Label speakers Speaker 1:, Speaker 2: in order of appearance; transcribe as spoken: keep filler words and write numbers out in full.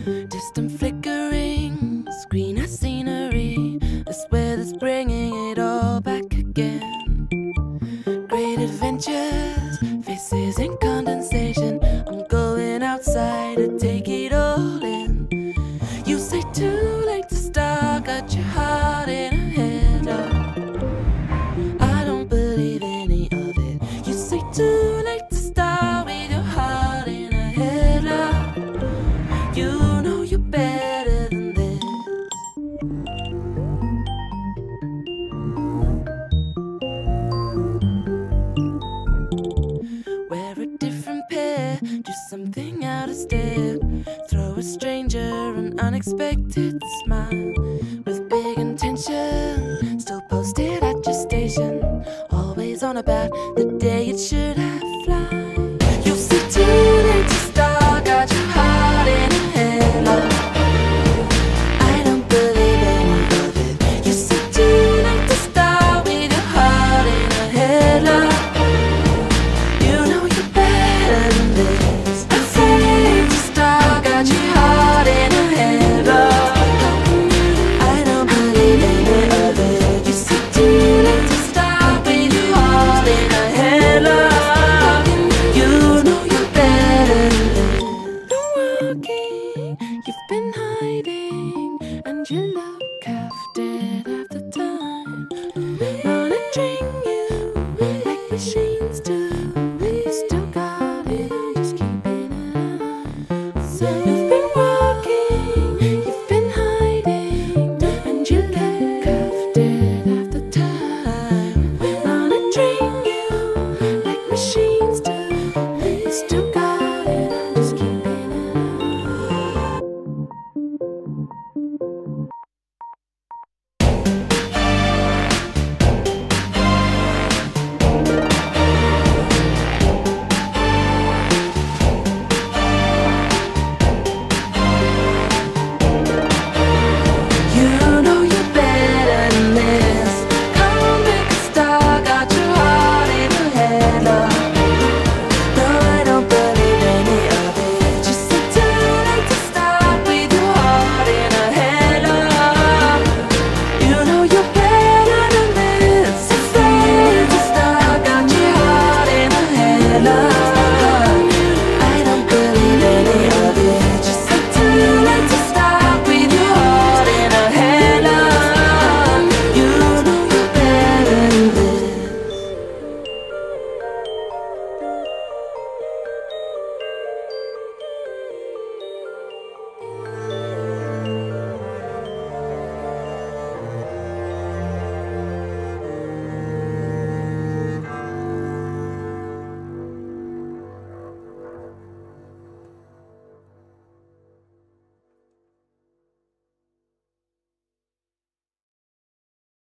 Speaker 1: Distant flickering, screen of scenery. This weather's bringing it all back again. Great adventures, faces in condensation. I'm going outside to take it all in. You say too late to start, got your heart in a headlock. I don't believe any of it. You say too late to start with your heart in a headlock. You know you're better than this. Wear a different pair, do something out of step. Throw a stranger an unexpected smile. With big intention, still posted at your station. Always on about the day it should have fly. You say too late to start, got your heart in a headlock. I don't believe any of it. You say too late to start with your heart in a headlock. You know you're better than this. I say to start, got your heart in a headlock. I don't believe any of it. You say too late to start with your heart in a headlock. You know you're better than this. Been walking, you've been hiding, and you look half dead half the time. Monitoring you like machines do. You still got it, just keeping an eye. So